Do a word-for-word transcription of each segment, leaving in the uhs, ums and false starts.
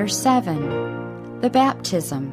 Chapter seven. The Baptism.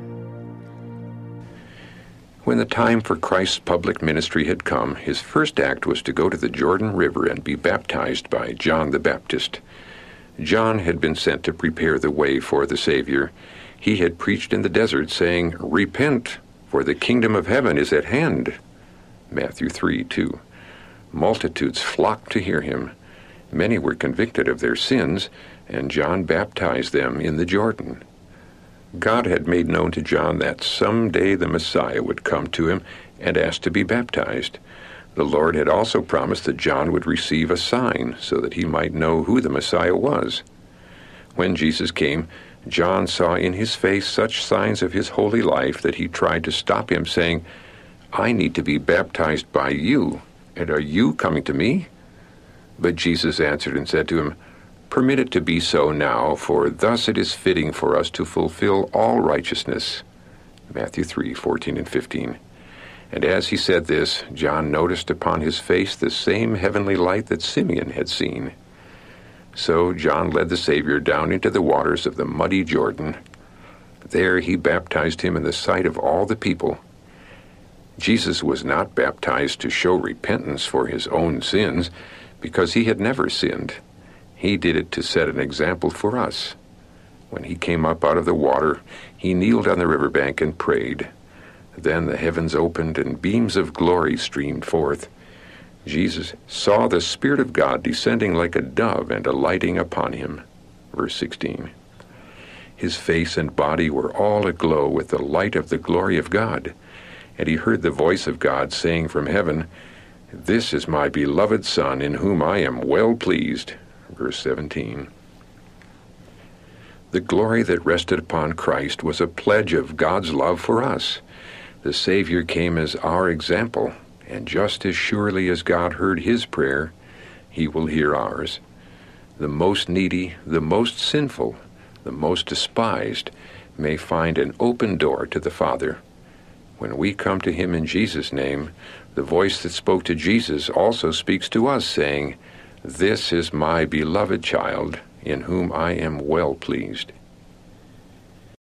When the time for Christ's public ministry had come, his first act was to go to the Jordan River and be baptized by John the Baptist. John had been sent to prepare the way for the Savior. He had preached in the desert, saying, "Repent, for the kingdom of heaven is at hand." Matthew three two. Multitudes flocked to hear him. Many were convicted of their sins, and John baptized them in the Jordan. God had made known to John that someday the Messiah would come to him and ask to be baptized. The Lord had also promised that John would receive a sign so that he might know who the Messiah was. When Jesus came, John saw in his face such signs of his holy life that he tried to stop him, saying, "I need to be baptized by you, and are you coming to me?" But Jesus answered and said to him, "Permit it to be so now, for thus it is fitting for us to fulfill all righteousness." Matthew three fourteen and fifteen. And as he said this, John noticed upon his face the same heavenly light that Simeon had seen. So John led the Savior down into the waters of the muddy Jordan. There he baptized him in the sight of all the people. Jesus was not baptized to show repentance for his own sins, because he had never sinned. He did it to set an example for us. When he came up out of the water, he kneeled on the riverbank and prayed. Then the heavens opened and beams of glory streamed forth. Jesus saw the Spirit of God descending like a dove and alighting upon him. Verse sixteen. His face and body were all aglow with the light of the glory of God, and he heard the voice of God saying from heaven, "This is my beloved Son, in whom I am well pleased." Verse seventeen. The glory that rested upon Christ was a pledge of God's love for us. The Savior came as our example, and just as surely as God heard his prayer, he will hear ours. The most needy, the most sinful, the most despised may find an open door to the Father. When we come to him in Jesus' name, the voice that spoke to Jesus also speaks to us, saying, "This is my beloved child, in whom I am well pleased."